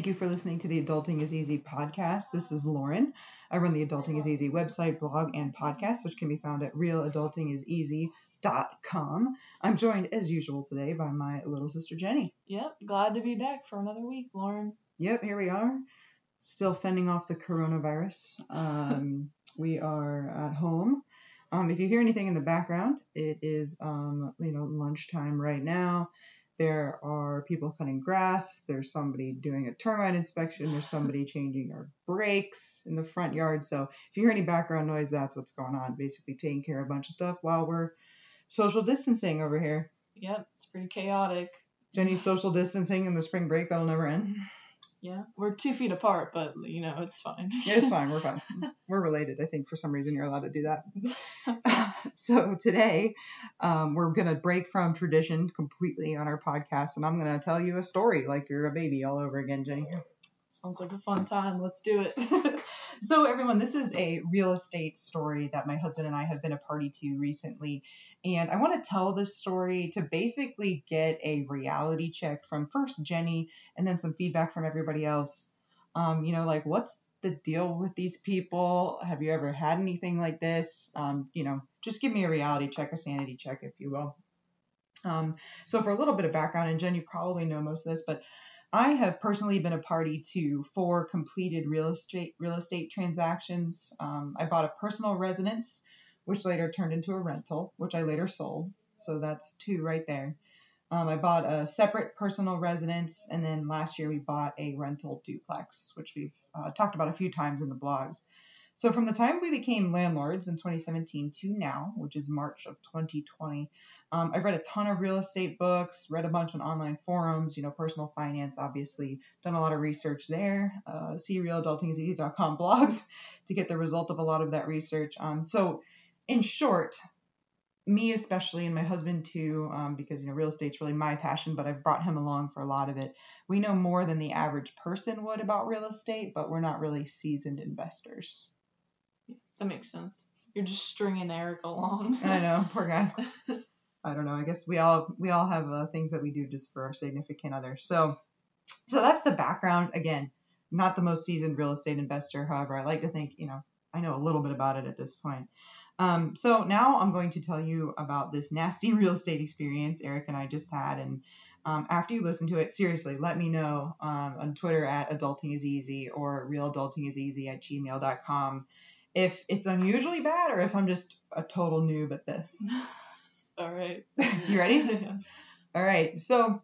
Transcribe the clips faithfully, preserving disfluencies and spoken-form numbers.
Thank you for listening to the Adulting is Easy podcast. This is Lauren. I run the Adulting is Easy website, blog, and podcast, which can be found at real adulting is easy dot com. I'm joined, as usual, today by my little sister, Jenny. Yep, glad to be back for another week, Lauren. Yep, here we are, still fending off the coronavirus. Um, we are at home. Um, if you hear anything in the background, it is, um, you know, lunchtime right now. There are people cutting grass. There's somebody doing a termite inspection. There's somebody changing our brakes in the front yard. So if you hear any background noise, that's what's going on. Basically taking care of a bunch of stuff while we're social distancing over here. Yep, it's pretty chaotic. Jenny's social distancing in the spring break. That'll never end. Yeah, we're two feet apart, but, you know, it's fine. Yeah, it's fine. We're fine. We're related. I think for some reason you're allowed to do that. So today, um, we're going to break from tradition completely on our podcast, and I'm going to tell you a story like you're a baby all over again, Jenny. Sounds like a fun time. Let's do it. So everyone, this is a real estate story that my husband and I have been a party to recently. And I want to tell this story to basically get a reality check from first Jenny and then some feedback from everybody else. Um, you know, like, what's the deal with these people? Have you ever had anything like this? Um, you know, just give me a reality check, a sanity check, if you will. Um, so for a little bit of background, and Jen, you probably know most of this, but I have personally been a party to four completed real estate real estate transactions. Um, I bought a personal residence, which later turned into a rental, which I later sold. So that's two right there. Um, I bought a separate personal residence, and then last year we bought a rental duplex, which we've uh, talked about a few times in the blogs. So from the time we became landlords in twenty seventeen to now, which is March of twenty twenty, um, I've read a ton of real estate books, read a bunch on online forums, you know, personal finance, obviously, done a lot of research there. Uh, see real adulting is easy dot com blogs to get the result of a lot of that research. Um, so in short, me especially, and my husband too, um, because, you know, real estate's really my passion, but I've brought him along for a lot of it. We know more than the average person would about real estate, but we're not really seasoned investors. That makes sense. You're just stringing Eric along. I know, poor guy. I don't know. I guess we all we all have uh, things that we do just for our significant other. So, so that's the background. Again, not the most seasoned real estate investor. However, I like to think, you know, I know a little bit about it at this point. Um, so now I'm going to tell you about this nasty real estate experience Eric and I just had. And um, after you listen to it, seriously, let me know um, on Twitter at adulting is easy or real adulting is easy at gmail dot com if it's unusually bad or if I'm just a total noob at this. All right. You ready? Yeah. All right. So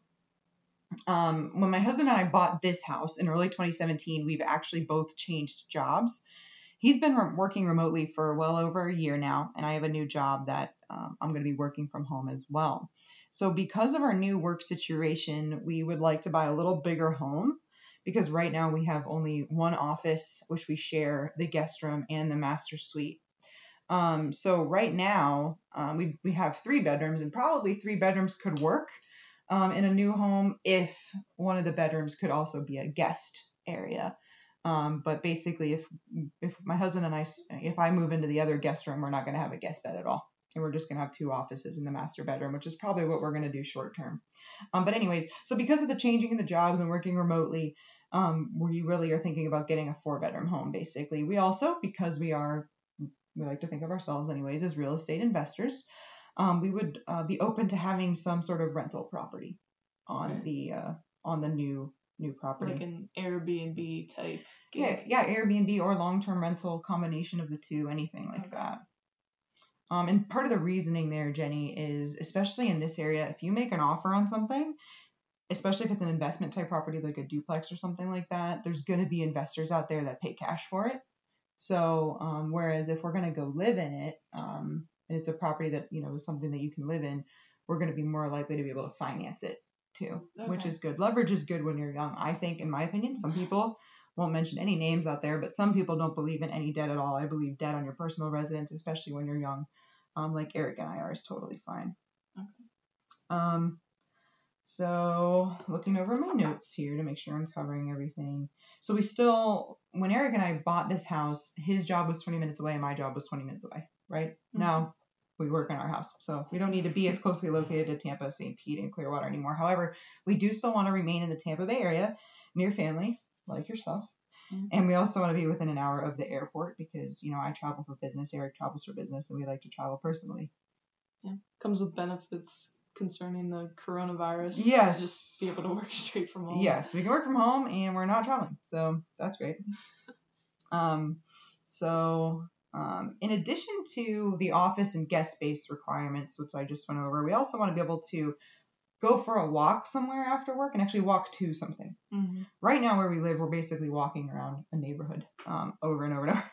um, when my husband and I bought this house in early twenty seventeen, we've actually both changed jobs. He's been re- working remotely for well over a year now, and I have a new job that um, I'm going to be working from home as well. So because of our new work situation, we would like to buy a little bigger home because right now we have only one office, which we share the guest room and the master suite. Um, so right now um, we, we have three bedrooms, and probably three bedrooms could work um, in a new home if one of the bedrooms could also be a guest area. Um, but basically, if if my husband and I, if I move into the other guest room, we're not going to have a guest bed at all. And we're just going to have two offices in the master bedroom, which is probably what we're going to do short term. Um, but anyways, so because of the changing in the jobs and working remotely, um, we really are thinking about getting a four bedroom home, basically. We also, because we are, we like to think of ourselves anyways as real estate investors, um, we would uh, be open to having some sort of rental property on Okay. the uh, on the new new property. Like an Airbnb type gig. Yeah, yeah, Airbnb or long-term rental, combination of the two, anything like Okay. that. Um, and part of the reasoning there, Jenny, is especially in this area, if you make an offer on something, especially if it's an investment type property like a duplex or something like that, there's going to be investors out there that pay cash for it. So, um, whereas if we're going to go live in it, um, and it's a property that, you know, is something that you can live in, we're going to be more likely to be able to finance it too, Okay. which is good. Leverage is good when you're young. I think, in my opinion, some people won't mention any names out there, but some people don't believe in any debt at all. I believe debt on your personal residence, especially when you're young, um, like Eric and I are, is totally fine. Okay. Um, so looking over my notes here to make sure I'm covering everything. So we still, when Eric and I bought this house, his job was twenty minutes away and my job was twenty minutes away, right? Mhm. Now we work in our house, so we don't need to be as closely located to Tampa, Saint Pete, and Clearwater anymore. However, we do still want to remain in the Tampa Bay area near family. like yourself. Mhm. And we also want to be within an hour of the airport because, you know, I travel for business, Eric travels for business, and we like to travel personally. Yeah. Comes with benefits concerning the coronavirus. Yes. To just be able to work straight from home. Yes, we can work from home and we're not traveling. So that's great. um, so um, in addition to the office and guest space requirements, which I just went over, we also want to be able to go for a walk somewhere after work and actually walk to something. Mm-hmm. Right now where we live, we're basically walking around a neighborhood um, over and over and over.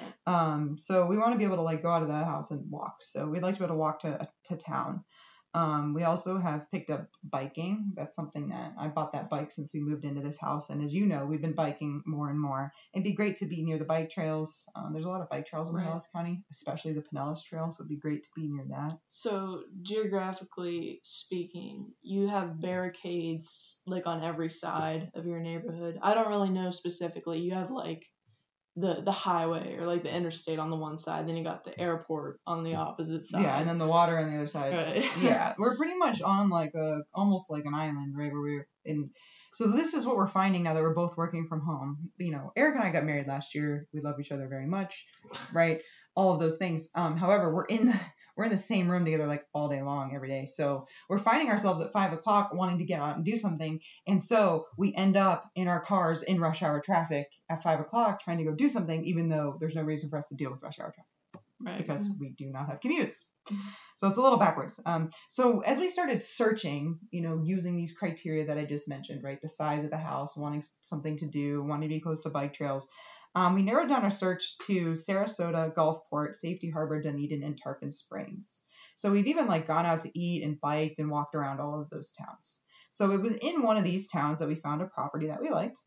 Um, so we want to be able to like go out of the house and walk. So we'd like to be able to walk to to town. Um, we also have picked up biking. That's something that I bought that bike since we moved into this house. And as you know, we've been biking more and more. It'd be great to be near the bike trails. Um, there's a lot of bike trails in Right. Pinellas County, especially the Pinellas Trail. So it'd be great to be near that. So geographically speaking, you have barricades like on every side of your neighborhood. I don't really know specifically. You have like the the highway or like the interstate on the one side, then you got the airport on the opposite side. Yeah, and then the water on the other side. Right. Yeah, we're pretty much on like a almost like an island, right? Where we're in. So this is what we're finding now that we're both working from home. You know, Eric and I got married last year. We love each other very much, right? All of those things. Um, however, we're in the we're in the same room together like all day long every day. So we're finding ourselves at five o'clock wanting to get out and do something, and so we end up in our cars in rush hour traffic at five o'clock trying to go do something, even though there's no reason for us to deal with rush hour traffic. Right. Because we do not have commutes. So it's a little backwards. Um, so as we started searching, you know, using these criteria that I just mentioned, right, the size of the house, wanting something to do, wanting to be close to bike trails, um, we narrowed down our search to Sarasota, Gulfport, Safety Harbor, Dunedin, and Tarpon Springs. So we've even like gone out to eat and biked and walked around all of those towns. So it was in one of these towns that we found a property that we liked.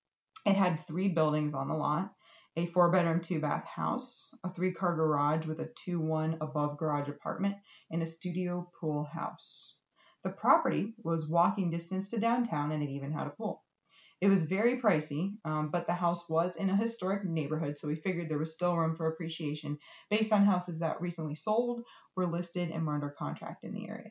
It had three buildings on the lot. A four-bedroom, two-bath house, a three-car garage with a two one above-garage apartment, and a studio pool house. The property was walking distance to downtown, and it even had a pool. It was very pricey, um, but the house was in a historic neighborhood, so we figured there was still room for appreciation based on houses that recently sold, were listed, and were under contract in the area.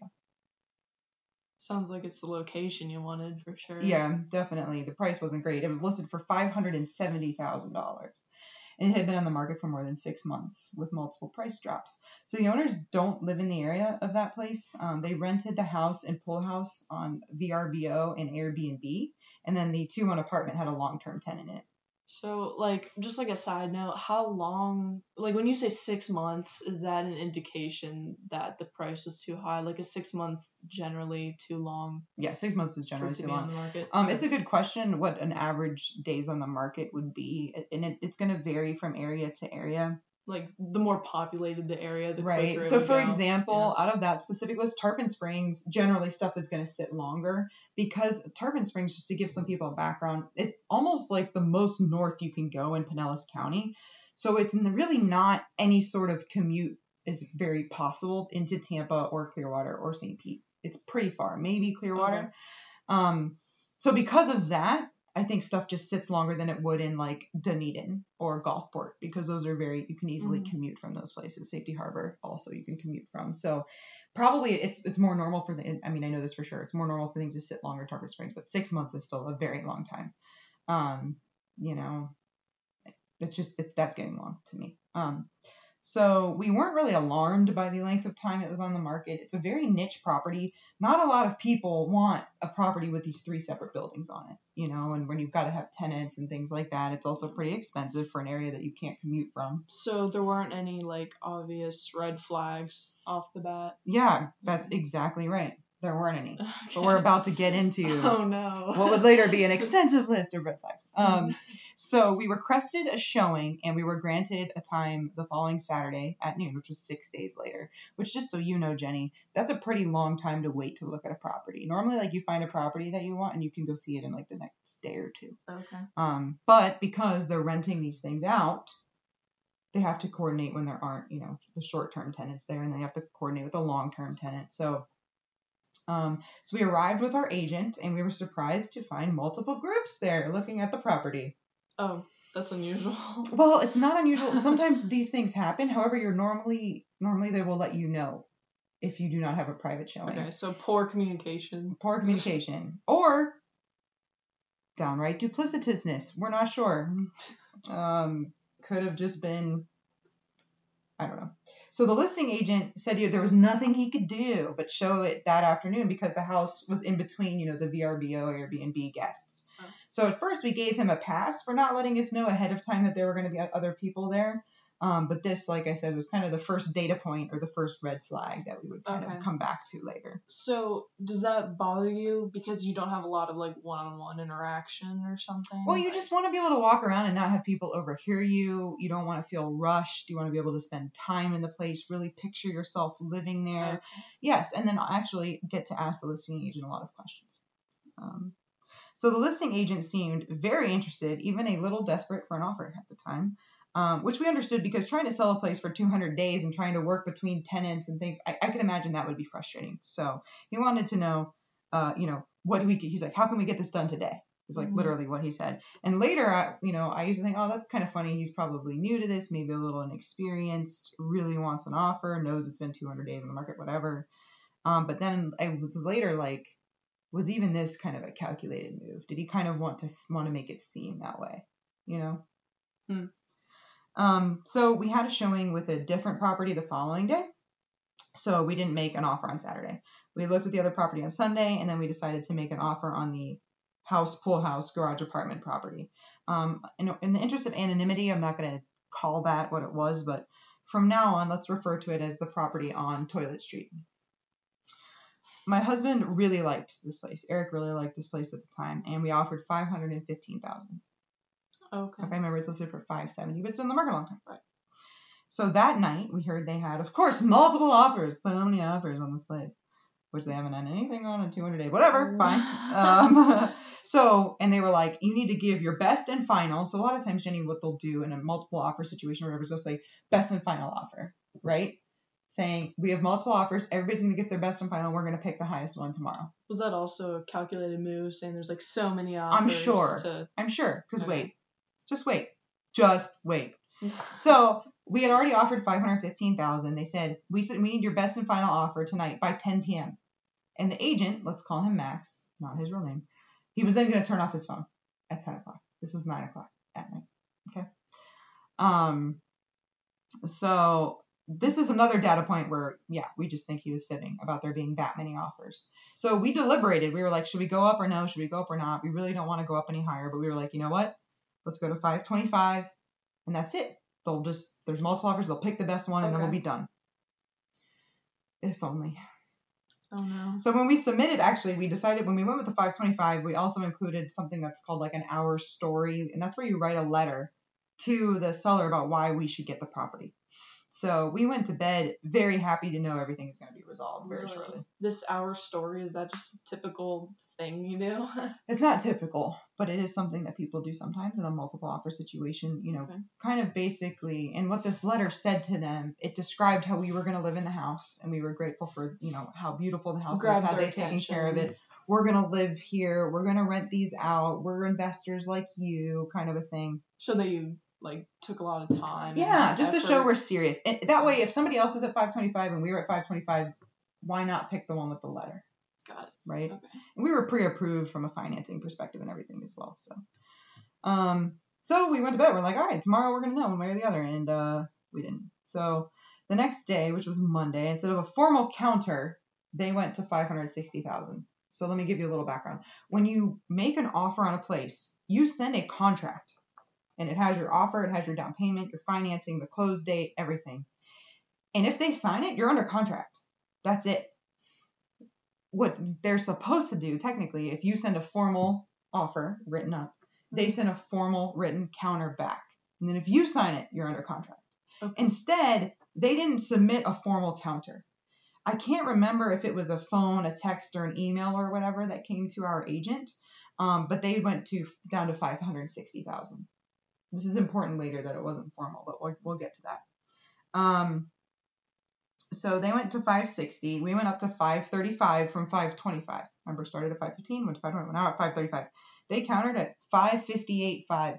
Sounds like it's the location you wanted for sure. Yeah, definitely. The price wasn't great. It was listed for five hundred seventy thousand dollars. And it had been on the market for more than six months with multiple price drops. So the owners don't live in the area of that place. Um, they rented the house and pool house on V R B O and Airbnb. And then the two one apartment had a long-term tenant in it. So, like, just like a side note, how long, like, when you say six months, is that an indication that the price was too high? Like, is six months generally too long? Yeah, six months is generally to too be long. on the market? Um, it's a good question what an average days on the market would be. And it, it's going to vary from area to area. Like, the more populated the area, the right. quicker it So, would for go. example, out of that specific list, Tarpon Springs, generally stuff is going to sit longer because Tarpon Springs, just to give some people a background, it's almost like the most north you can go in Pinellas County. So it's really not any sort of commute is very possible into Tampa or Clearwater or Saint Pete. It's pretty far, maybe Clearwater. Okay. Um, so because of that, I think stuff just sits longer than it would in like Dunedin or Gulfport because those are very, you can easily Mhm. commute from those places. Safety Harbor also you can commute from. So probably it's it's more normal for the, I mean, I know this for sure. It's more normal for things to sit longer in Tarpon Springs, but six months is still a very long time. Um, you know, it's just, it, that's getting long to me. Um, So we weren't really alarmed by the length of time it was on the market. It's a very niche property. Not a lot of people want a property with these three separate buildings on it, you know, and when you've got to have tenants and things like that, it's also pretty expensive for an area that you can't commute from. So there weren't any, like, obvious red flags off the bat? Yeah, that's exactly right. There weren't any. Okay. But we're about to get into Oh, no. what would later be an extensive list of red flags. Um, so we requested a showing and we were granted a time the following Saturday at noon, which was six days later, which just so you know, Jenny, that's a pretty long time to wait to look at a property. Normally, like you find a property that you want and you can go see it in like the next day or two. Okay. Um, but because they're renting these things out, they have to coordinate when there aren't, you know, the short-term tenants there and they have to coordinate with the long-term tenant. So Um, so we arrived with our agent and we were surprised to find multiple groups there looking at the property. Oh, that's unusual. Well, it's not unusual. Sometimes these things happen. However, you're normally, normally they will let you know if you do not have a private showing. Okay, so poor communication. Poor communication. Or downright duplicitousness. We're not sure. Um, could have just been, I don't know. So the listing agent said you know, there was nothing he could do but show it that afternoon because the house was in between, you know, the V R B O Airbnb guests. Oh. So at first we gave him a pass for not letting us know ahead of time that there were going to be other people there. Um, but this, like I said, was kind of the first data point or the first red flag that we would kind okay. of come back to later. So does that bother you because you don't have a lot of like one-on-one interaction or something? Well, you like... just want to be able to walk around and not have people overhear you. You don't want to feel rushed. You want to be able to spend time in the place, really picture yourself living there. Okay. Yes, and then actually get to ask the listing agent a lot of questions. Um, so the listing agent seemed very interested, even a little desperate for an offer at the time. Um, which we understood because trying to sell a place for two hundred days and trying to work between tenants and things, I, I can imagine that would be frustrating. So he wanted to know, uh, you know, what do we, he's like, how can we get this done today? Is like mm-hmm. literally what he said. And later, I, you know, I used to think, oh, that's kind of funny. He's probably new to this, maybe a little inexperienced, really wants an offer, knows it's been two hundred days in the market, whatever. Um, but then I was later like, was even this kind of a calculated move? Did he kind of want to want to make it seem that way? You know? Hmm. Um, so we had a showing with a different property the following day. So we didn't make an offer on Saturday. We looked at the other property on Sunday, and then we decided to make an offer on the house, pool house, garage apartment property. Um, in, in the interest of anonymity, I'm not going to call that what it was, but from now on, let's refer to it as the property on Toilet Street. My husband really liked this place. Eric really liked this place at the time, and we offered five hundred fifteen thousand dollars. Okay. Okay, remember it's listed for five seventy, but it's been in the market a long time. Right. So that night we heard they had, of course, multiple offers. So many offers on this place, which they haven't done anything on in two hundred days. Whatever, fine. Um, so, and they were like, you need to give your best and final. So a lot of times, Jenny, what they'll do in a multiple offer situation or whatever is they'll say best and final offer, right? Saying we have multiple offers, everybody's going to give their best and final. We're going to pick the highest one tomorrow. Was that also a calculated move, saying there's like so many offers? I'm sure. To... I'm sure. Because okay. wait. Just wait. Just wait. So we had already offered five hundred fifteen thousand dollars. They said, we said, we need your best and final offer tonight by ten p.m. And the agent, let's call him Max, not his real name, he was then going to turn off his phone at ten o'clock. This was nine o'clock at night. Okay. Um. So this is another data point where, yeah, we just think he was fibbing about there being that many offers. So we deliberated. We were like, should we go up or no? Should we go up or not? We really don't want to go up any higher, but we were like, you know what? Let's go to five twenty-five, and that's it. They'll just, there's multiple offers, they'll pick the best one, and okay. then we'll be done. If only. Oh, no. So when we submitted, actually, we decided when we went with the five twenty-five, we also included something that's called like an hour story, and that's where you write a letter to the seller about why we should get the property. So we went to bed very happy to know everything is going to be resolved very really? shortly. This hour story, is that just a typical thing you do? It's not typical, but it is something that people do sometimes in a multiple offer situation, you know, okay. kind of basically. And what this letter said to them, it described how we were going to live in the house, and we were grateful for, you know, how beautiful the house Grab is, how they taken care of it. We're going to live here. We're going to rent these out. We're investors like you, kind of a thing. So that you like took a lot of time. Yeah, just effort. to show we're serious. And that way, if somebody else is at five twenty-five and we were at five twenty-five, why not pick the one with the letter? Got it. Right? Okay. And we were pre-approved from a financing perspective and everything as well. So, um, so we went to bed. We're like, all right, tomorrow we're going to know one way or the other. And uh, we didn't. So the next day, which was Monday, instead of a formal counter, they went to five hundred sixty thousand dollars. So let me give you a little background. When you make an offer on a place, you send a contract. And it has your offer, it has your down payment, your financing, the close date, everything. And if they sign it, you're under contract. That's it. What they're supposed to do, technically, if you send a formal offer written up, they send a formal written counter back. And then if you sign it, you're under contract. Okay. Instead, they didn't submit a formal counter. I can't remember if it was a phone, a text, or an email or whatever that came to our agent, um, but they went to down to five hundred sixty thousand dollars. This is important later that it wasn't formal, but we'll, we'll get to that. Um, so they went to five sixty. We went up to five thirty-five from five twenty-five. Remember, started at five fifteen, went to five twenty, we're now at five thirty-five. They countered at five fifty-eight point five.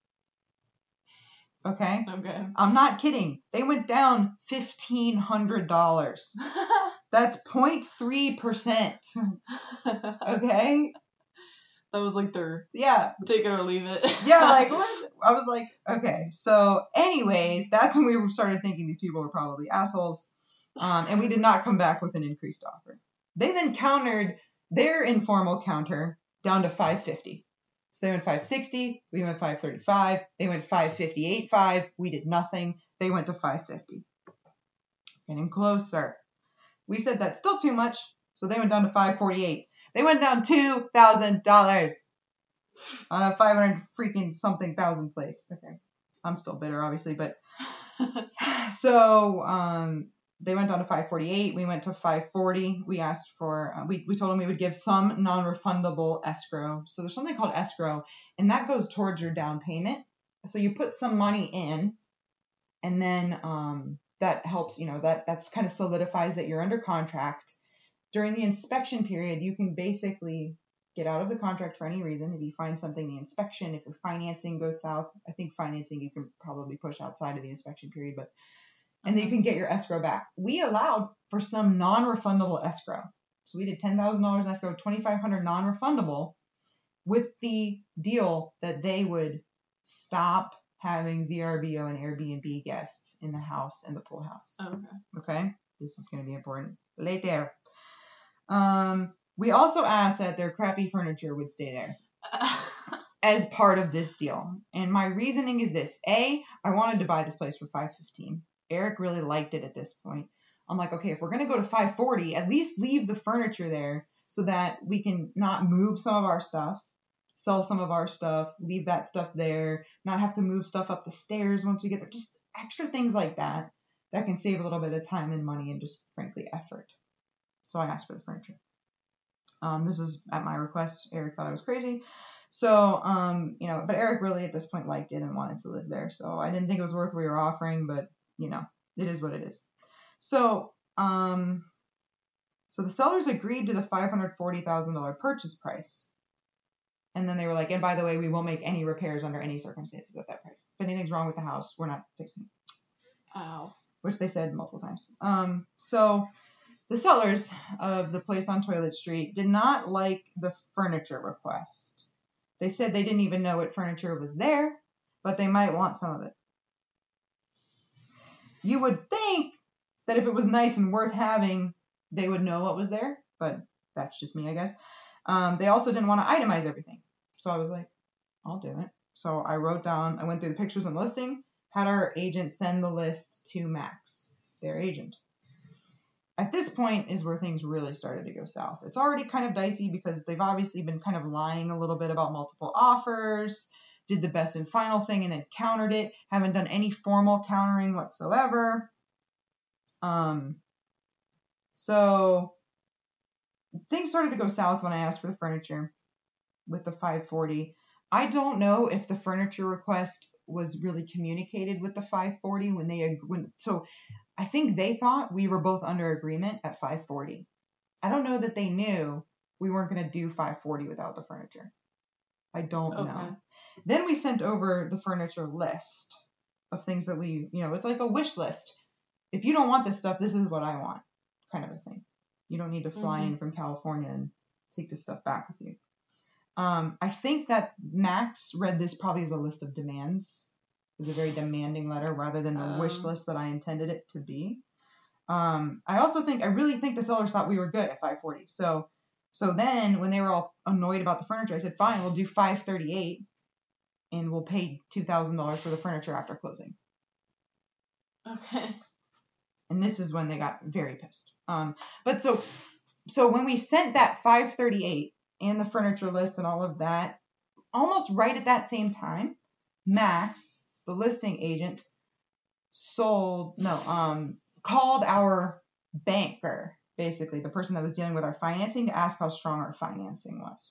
Okay? Okay. I'm not kidding. They went down fifteen hundred dollars. That's zero point three percent. Okay? That was like their yeah. take it or leave it. Yeah, like, what? I was like, okay. So, anyways, that's when we started thinking these people were probably assholes. Um, and we did not come back with an increased offer. They then countered their informal counter down to five fifty. So they went five sixty, we went five thirty-five, they went five fifty-eight point five, we did nothing, they went to five fifty. Getting closer. We said that's still too much, so they went down to five forty-eight. They went down two thousand dollars on a five hundred freaking something thousand place. Okay. I'm still bitter, obviously, but so um, they went down to five forty-eight. We went to five forty. We asked for, uh, we, we told them we would give some non-refundable escrow. So there's something called escrow, and that goes towards your down payment. So you put some money in, and then um, that helps, you know, that that's kind of solidifies that you're under contract. During the inspection period, you can basically get out of the contract for any reason. If you find something, the inspection, if your financing goes south, I think financing you can probably push outside of the inspection period, but and then you can get your escrow back. We allowed for some non-refundable escrow. So we did ten thousand dollars in escrow, twenty-five hundred dollars non-refundable, with the deal that they would stop having V R B O and Airbnb guests in the house and the pool house. Okay. Okay? This is going to be important later. Um, we also asked that their crappy furniture would stay there as part of this deal. And my reasoning is this. A, I wanted to buy this place for five fifteen. Eric really liked it at this point. I'm like, okay, if we're going to go to five forty, at least leave the furniture there so that we can not move some of our stuff, sell some of our stuff, leave that stuff there, not have to move stuff up the stairs once we get there. Just extra things like that that can save a little bit of time and money and just, frankly, effort. So I asked for the furniture. Um, this was at my request. Eric thought I was crazy. So, um, you know, but Eric really at this point liked it and wanted to live there. So I didn't think it was worth what we were offering, but, you know, it is what it is. So, um, so the sellers agreed to the five hundred forty thousand dollars purchase price. And then they were like, and by the way, we won't make any repairs under any circumstances at that price. If anything's wrong with the house, we're not fixing it. Ow. Which they said multiple times. Um, so the sellers of the place on Toilet Street did not like the furniture request. They said they didn't even know what furniture was there, but they might want some of it. You would think that if it was nice and worth having, they would know what was there, but that's just me, I guess. Um, they also didn't want to itemize everything. So I was like, I'll do it. So I wrote down, I went through the pictures and listing, had our agent send the list to Max, their agent. At this point is where things really started to go south. It's already kind of dicey because they've obviously been kind of lying a little bit about multiple offers, did the best and final thing and then countered it, haven't done any formal countering whatsoever. Um, so things started to go south when I asked for the furniture with the five forty. I don't know if the furniture request was really communicated with the five forty when they when so I think they thought we were both under agreement at five forty. I don't know that they knew we weren't going to do five forty without the furniture. I don't Okay. know. Then we sent over the furniture list of things that we, you know, it's like a wish list. If you don't want this stuff, this is what I want, kind of a thing. You don't need to fly Mhm. in from California and take this stuff back with you. Um, I think that Max read this probably as a list of demands. It was a very demanding letter rather than the Um. wish list that I intended it to be. Um, I also think, I really think the sellers thought we were good at five forty. So, so then when they were all annoyed about the furniture, I said, fine, we'll do five thirty-eight and we'll pay two thousand dollars for the furniture after closing. Okay. And this is when they got very pissed. Um, but so, so when we sent that five thirty-eight and the furniture list and all of that, almost right at that same time, Max, the listing agent, sold, no, um, called our banker, basically the person that was dealing with our financing, to ask how strong our financing was.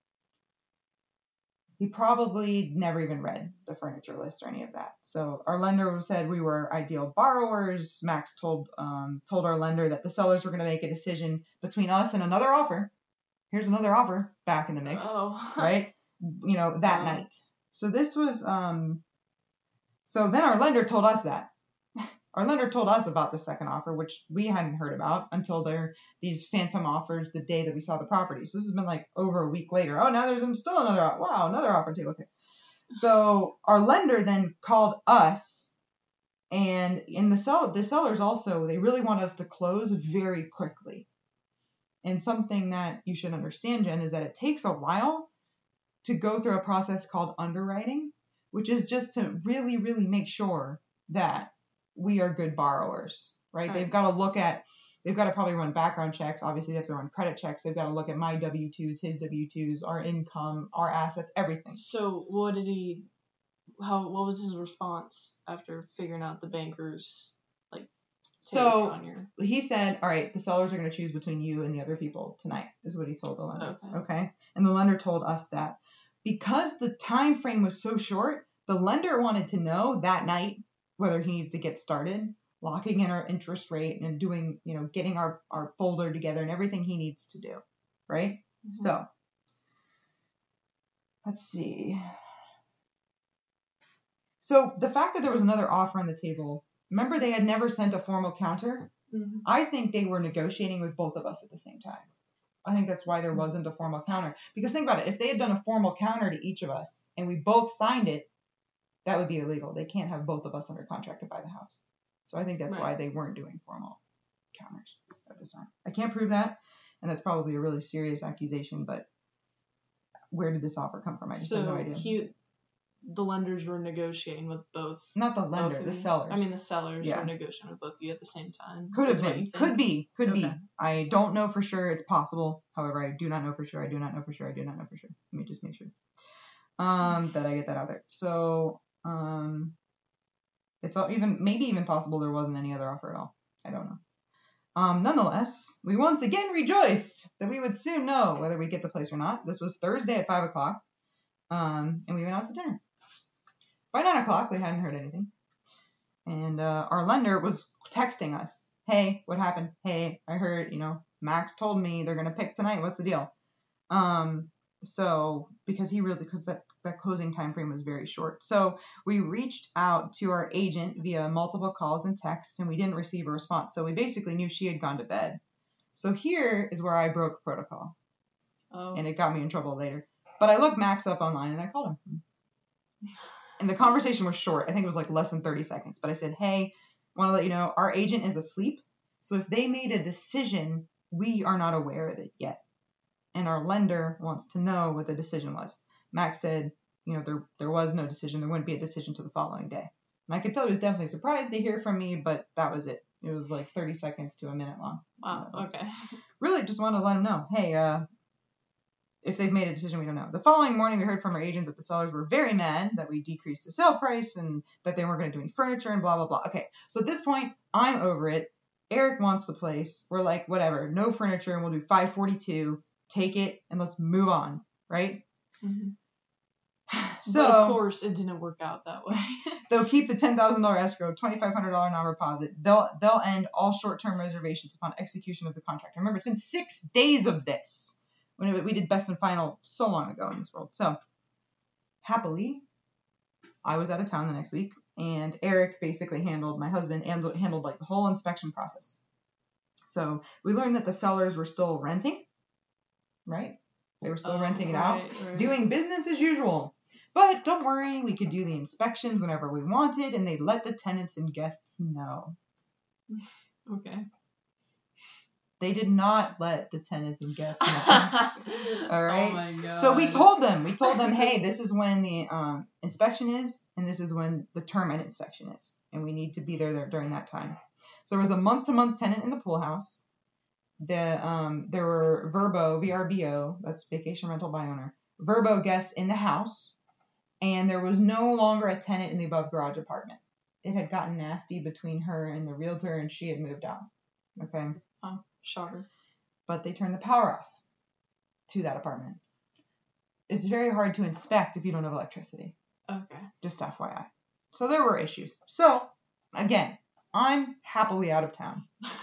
He probably never even read the furniture list or any of that. So our lender said we were ideal borrowers. Max told um, told our lender that the sellers were going to make a decision between us and another offer. Here's another offer back in the mix, Oh. right? You know, that Wow. night. So this was, um, so then our lender told us that. our lender told us about the second offer, which we hadn't heard about until there these phantom offers the day that we saw the property. So this has been like over a week later. Oh, now there's still another, wow, another offer too. Okay. So our lender then called us, and in the sell, the sellers also, they really want us to close very quickly. And something that you should understand, Jen, is that it takes a while to go through a process called underwriting, which is just to really, really make sure that we are good borrowers, right? right? They've got to look at, they've got to probably run background checks. Obviously, they have to run credit checks. They've got to look at my W two's, his W two's, our income, our assets, everything. So what did he, how, what was his response after figuring out the bankers, like, so on your... he said, all right, the sellers are going to choose between you and the other people tonight, is what he told the lender. Okay. okay? And the lender told us that because the time frame was so short, the lender wanted to know that night whether he needs to get started locking in our interest rate and doing, you know, getting our, our folder together and everything he needs to do, right? Mm-hmm. So, let's see. So, the fact that there was another offer on the table, remember they had never sent a formal counter? Mm-hmm. I think they were negotiating with both of us at the same time. I think that's why there wasn't a formal counter. Because think about it, if they had done a formal counter to each of us and we both signed it, that would be illegal. They can't have both of us under contract to buy the house. So I think that's right. why they weren't doing formal counters at this time. I can't prove that, and that's probably a really serious accusation, but where did this offer come from? I just so have no idea. He, the lenders were negotiating with both. Not the lender, the sellers. I mean, the sellers yeah. were negotiating with both of you at the same time. Could have been. Could be. Could okay. be. I don't know for sure. It's possible. However, I do not know for sure. I do not know for sure. I do not know for sure. Let me just make sure um, that I get that out there. So... Um, it's all, even maybe even possible there wasn't any other offer at all. I don't know. Um, nonetheless, we once again rejoiced that we would soon know whether we get the place or not. This was Thursday at five o'clock, um, and we went out to dinner. By nine o'clock, we hadn't heard anything, and uh, our lender was texting us, "Hey, what happened? Hey, I heard, you know, Max told me they're gonna pick tonight. What's the deal?" Um, so because he really because that. That closing time frame was very short. So we reached out to our agent via multiple calls and texts, and we didn't receive a response. So we basically knew she had gone to bed. So here is where I broke protocol. Oh. And it got me in trouble later. But I looked Max up online and I called him. And the conversation was short. I think it was like less than thirty seconds. But I said, hey, I want to let you know our agent is asleep. So if they made a decision, we are not aware of it yet. And our lender wants to know what the decision was. Max said, you know, there there was no decision. There wouldn't be a decision till the following day. And I could tell he was definitely surprised to hear from me, but that was it. It was like thirty seconds to a minute long. Wow, okay. Really just wanted to let him know, hey, uh, if they've made a decision, we don't know. The following morning, we heard from our agent that the sellers were very mad that we decreased the sale price and that they weren't going to do any furniture and blah, blah, blah. Okay, so at this point, I'm over it. Eric wants the place. We're like, whatever, no furniture, and we'll do five forty-two. Take it, and let's move on, right? Mm-hmm. So, but of course, it didn't work out that way. They'll keep the ten thousand dollars escrow, twenty-five hundred dollars non-deposit. They'll they'll end all short-term reservations upon execution of the contract. Remember, it's been six days of this when we did best and final so long ago in this world. So, happily, I was out of town the next week, and Eric basically handled, my husband, handled, handled like the whole inspection process. So, we learned that the sellers were still renting, right? They were still oh, renting it right, out, right. doing business as usual. But don't worry, we could do the inspections whenever we wanted, and they'd let the tenants and guests know. Okay. They did not let the tenants and guests know. All right? Oh my God. So we told them, we told them, hey, this is when the um, inspection is, and this is when the termite inspection is, and we need to be there, there during that time. So there was a month-to-month tenant in the pool house. The um, there were Verbo, V R B O, that's vacation rental by owner, Verbo guests in the house. And there was no longer a tenant in the above garage apartment. It had gotten nasty between her and the realtor, and she had moved out. Okay? Oh, shocker. But they turned the power off to that apartment. It's very hard to inspect if you don't have electricity. Okay. Just F Y I. So there were issues. So, again, I'm happily out of town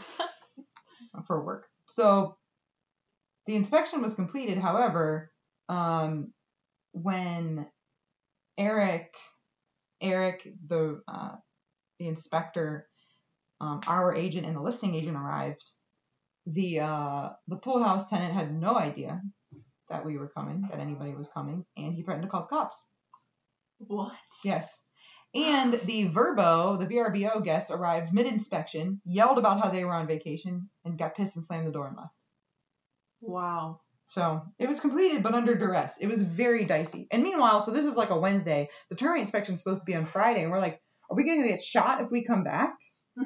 for work. So, the inspection was completed. However, um, when... Eric, Eric, the uh, the inspector, um, our agent and the listing agent arrived, the uh, the pool house tenant had no idea that we were coming, that anybody was coming, and he threatened to call the cops. What? Yes. And the Verbo, the V R B O guests arrived mid-inspection, yelled about how they were on vacation, and got pissed and slammed the door and left. Wow. So it was completed, but under duress. It was very dicey. And meanwhile, so this is like a Wednesday. The termite inspection is supposed to be on Friday, and we're like, are we going to get shot if we come back?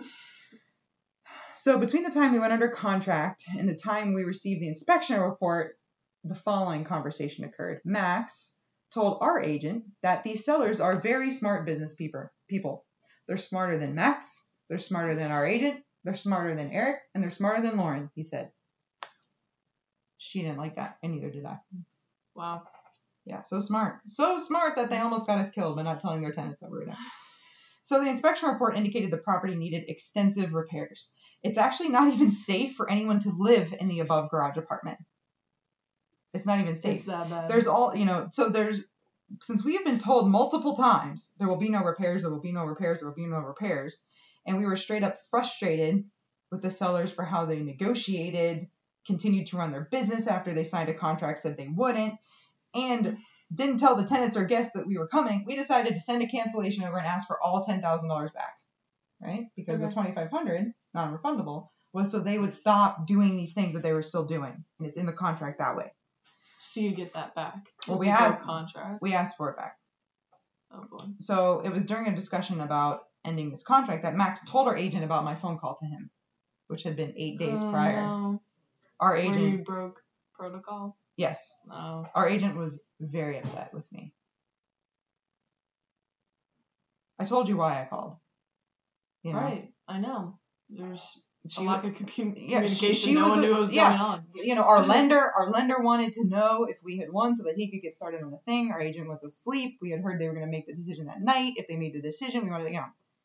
So between the time we went under contract and the time we received the inspection report, the following conversation occurred. Max told our agent that these sellers are very smart business people. They're smarter than Max. They're smarter than our agent. They're smarter than Eric. And they're smarter than Lauren, he said. She didn't like that, and neither did I. Wow. Yeah, so smart. So smart that they almost got us killed by not telling their tenants that we were there. So the inspection report indicated the property needed extensive repairs. It's actually not even safe for anyone to live in the above garage apartment. It's not even safe. It's that bad. There's all, you know, so there's, since we have been told multiple times, there will be no repairs, there will be no repairs, there will be no repairs. And we were straight up frustrated with the sellers for how they negotiated, continued to run their business after they signed a contract, said they wouldn't, and didn't tell the tenants or guests that we were coming. We decided to send a cancellation over and ask for all ten thousand dollars back, right? Because okay. the twenty-five hundred dollars, non-refundable, was so they would stop doing these things that they were still doing. And it's in the contract that way. So you get that back. Well, we asked, contract. we asked for it back. Oh, boy. So it was during a discussion about ending this contract that Max told our agent about my phone call to him, which had been eight days oh, prior. No. Our agent. Where you broke protocol? Yes. No. Our agent was very upset with me. I told you why I called. You know? Right. I know. There's she, a lack of commun- yeah, communication. She, she no was one a, knew what was yeah, going on. You know, our lender, our lender wanted to know if we had won so that he could get started on the thing. Our agent was asleep. We had heard they were going to make the decision that night. If they made the decision, we wanted to, you know.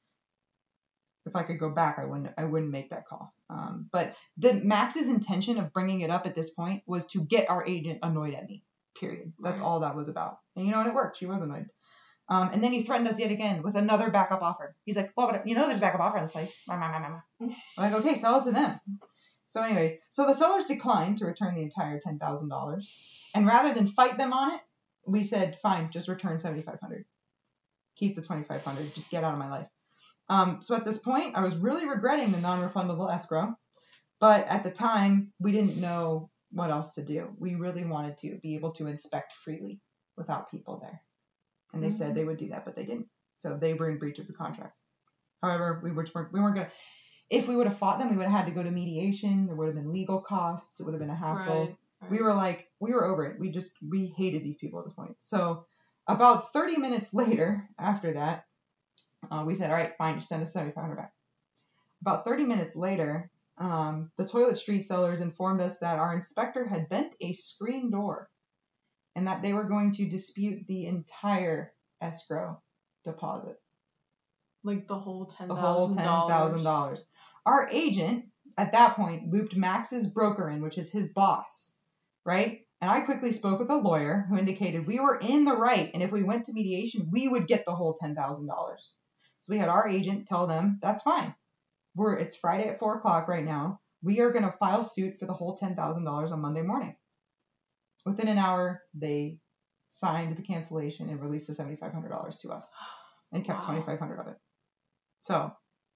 If I could go back, I wouldn't. I wouldn't make that call. Um, but the Max's intention of bringing it up at this point was to get our agent annoyed at me. Period. That's right. All that was about. And you know what? It worked. She was annoyed. Um, and then he threatened us yet again with another backup offer. He's like, "Well, but you know, there's a backup offer in this place." I'm like, "Okay, sell it to them." So, anyways, so the sellers declined to return the entire ten thousand dollars, and rather than fight them on it, we said, "Fine, just return seventy-five hundred dollars. Keep the twenty-five hundred dollars. Just get out of my life." Um, so at this point, I was really regretting the non-refundable escrow, but at the time, we didn't know what else to do. We really wanted to be able to inspect freely without people there. And they mm-hmm. said they would do that, but they didn't. So they were in breach of the contract. However, we, were, we weren't going to, if we would have fought them, we would have had to go to mediation. There would have been legal costs. It would have been a hassle. Right, right. We were like, we were over it. We just, we hated these people at this point. So about thirty minutes later, after that, Uh, we said, all right, fine, just send us seventy-five hundred dollars back. About thirty minutes later, um, the Toilet Street sellers informed us that our inspector had bent a screen door and that they were going to dispute the entire escrow deposit. Like the whole ten thousand dollars. The whole ten thousand dollars. Our agent, at that point, looped Max's broker in, which is his boss, right? And I quickly spoke with a lawyer who indicated we were in the right, and if we went to mediation, we would get the whole ten thousand dollars. So we had our agent tell them, that's fine. We're It's Friday at four o'clock right now. We are going to file suit for the whole ten thousand dollars on Monday morning. Within an hour, they signed the cancellation and released the seventy-five hundred dollars to us and kept wow. twenty-five hundred dollars of it. So.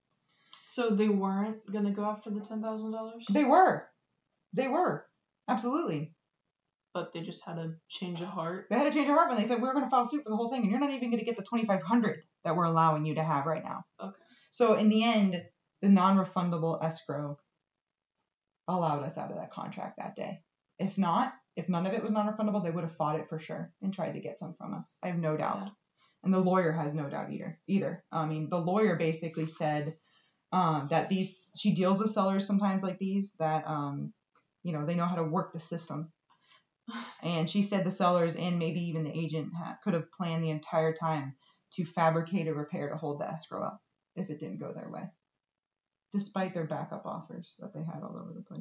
So they weren't going to go after the ten thousand dollars? They were. They were. Absolutely. But they just had a change of heart. They had a change of heart when they said, we're going to file suit for the whole thing, and you're not even going to get the twenty-five hundred dollars that we're allowing you to have right now. Okay. So in the end, the non-refundable escrow allowed us out of that contract that day. If not, if none of it was non-refundable, they would have fought it for sure and tried to get some from us. I have no doubt. Yeah. And the lawyer has no doubt either. Either. I mean, the lawyer basically said um, that these, she deals with sellers sometimes like these, that, um, you know, they know how to work the system. And she said the sellers and maybe even the agent ha- could have planned the entire time to fabricate a repair to hold the escrow up if it didn't go their way, despite their backup offers that they had all over the place.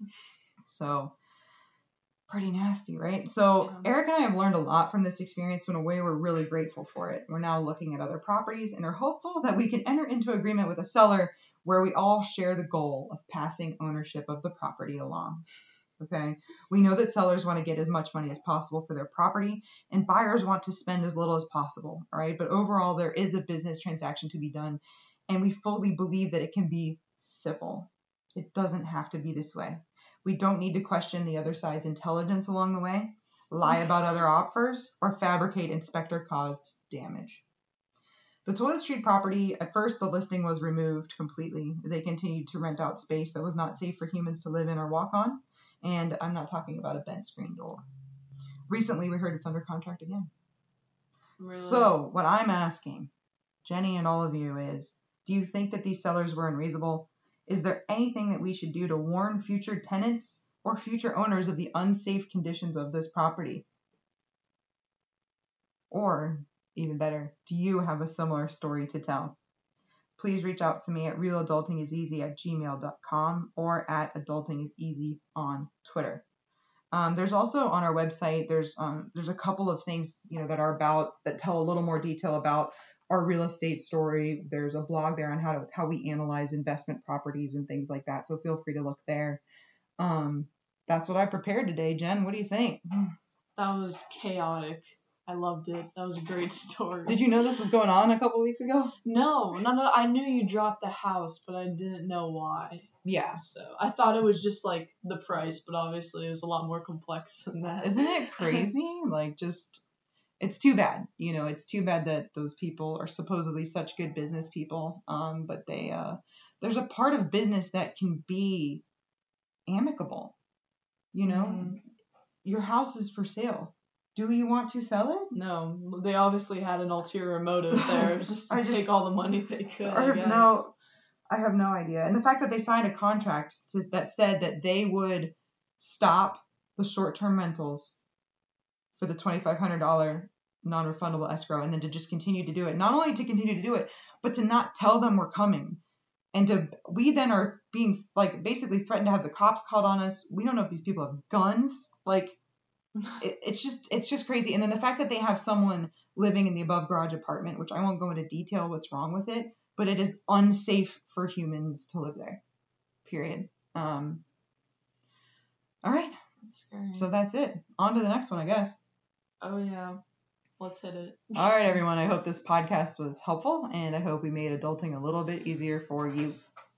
So pretty nasty, right? So yeah. Eric and I have learned a lot from this experience. So in a way, we're really grateful for it. We're now looking at other properties and are hopeful that we can enter into agreement with a seller where we all share the goal of passing ownership of the property along. Okay. We know that sellers want to get as much money as possible for their property and buyers want to spend as little as possible. All right. But overall, there is a business transaction to be done. And we fully believe that it can be civil. It doesn't have to be this way. We don't need to question the other side's intelligence along the way, lie about other offers, or fabricate inspector-caused damage. The Toilet Street property, at first the listing was removed completely. They continued to rent out space that was not safe for humans to live in or walk on. And I'm not talking about a bent screen door. Recently, we heard it's under contract again. Really? So what I'm asking, Jenny and all of you, is do you think that these sellers were unreasonable? Is there anything that we should do to warn future tenants or future owners of the unsafe conditions of this property? Or, even better, do you have a similar story to tell? Please reach out to me at realadultingiseasy at gmail dot com or at adultingiseasy on Twitter. Um, there's also on our website, there's um, there's a couple of things, you know, that are about, that tell a little more detail about our real estate story. There's a blog there on how to how we analyze investment properties and things like that. So feel free to look there. Um, that's what I prepared today. Jen, what do you think? That was chaotic. I loved it. That was a great story. Did you know this was going on a couple weeks ago? No, no, no. I knew you dropped the house, but I didn't know why. Yeah. So I thought it was just like the price, but obviously it was a lot more complex than that. Isn't it crazy? Like, just, it's too bad. You know, it's too bad that those people are supposedly such good business people. Um, but they, uh, there's a part of business that can be amicable. You know, mm-hmm. Your house is for sale. Do you want to sell it? No, they obviously had an ulterior motive there, just to I take just, all the money they could. Or I guess. No, I have no idea. And the fact that they signed a contract to, that said that they would stop the short-term rentals for the twenty-five hundred dollars non-refundable escrow, and then to just continue to do it. Not only to continue to do it, but to not tell them we're coming. And to we then are being like basically threatened to have the cops called on us. We don't know if these people have guns. Like. It, it's just it's just crazy. And then the fact that they have someone living in the above garage apartment, which I won't go into detail what's wrong with it, but it is unsafe for humans to live there. Period. Um. All right. That's scary. So that's it. On to the next one, I guess. Oh yeah. Let's hit it. All right, everyone. I hope this podcast was helpful, and I hope we made adulting a little bit easier for you.